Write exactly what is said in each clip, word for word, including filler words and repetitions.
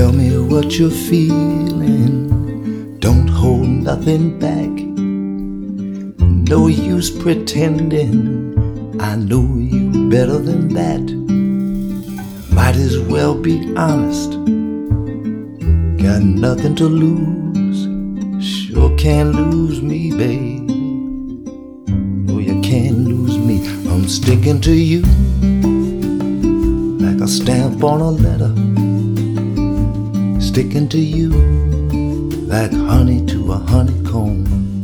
Tell me what you're feeling. Don't hold nothing back. No use pretending. I know you better than that. Might as well be honest. Got nothing to lose. Sure can't lose me, babe. No, you can't lose me. I'm sticking to you like a stamp on a letter. Sticking to you like honey to a honeycomb.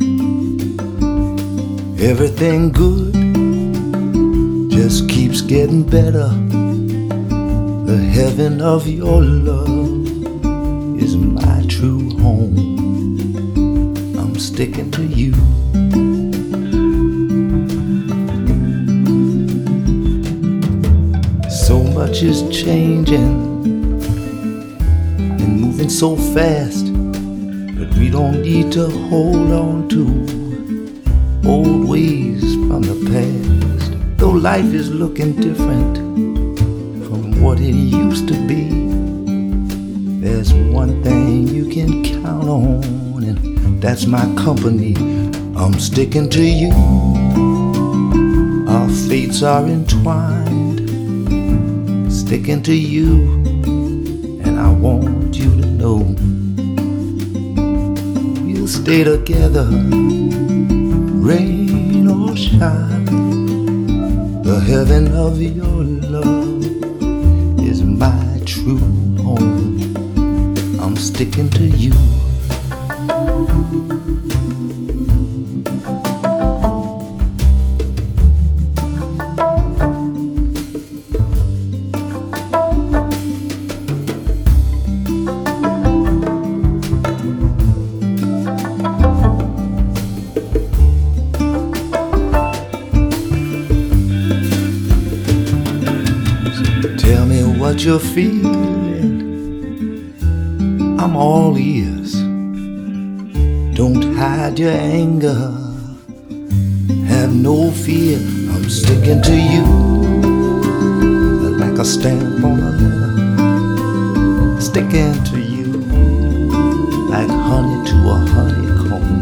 Everything good just keeps getting better. The heaven of your love is my true home. I'm sticking to you. So much is changing and moving so fast, but we don't need to hold on to old ways from the past. Though life is looking different from what it used to be, there's one thing you can count on, and that's my company. I'm sticking to you. Our fates are entwined. Sticking to you, and I want you to know we'll stay together, rain or shine. The heaven of your love is my true home. I'm sticking to you. Tell me what you're feeling. I'm all ears. Don't hide your anger. Have no fear. I'm sticking to you like a stamp on a letter. Sticking to you like honey to a honeycomb.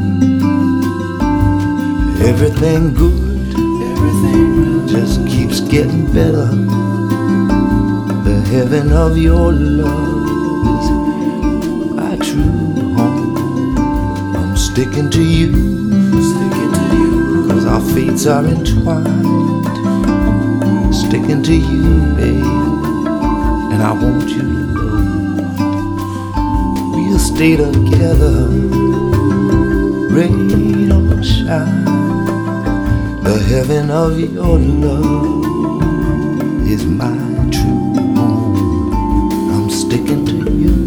Everything good, everything just keeps getting better. The heaven of your love is my true home. I'm sticking to you, sticking to you, cause our fates are entwined. Sticking to you, babe, and I want you to know we'll stay together, rain or shine. The heaven of your love is my true home. I'm sticking to you.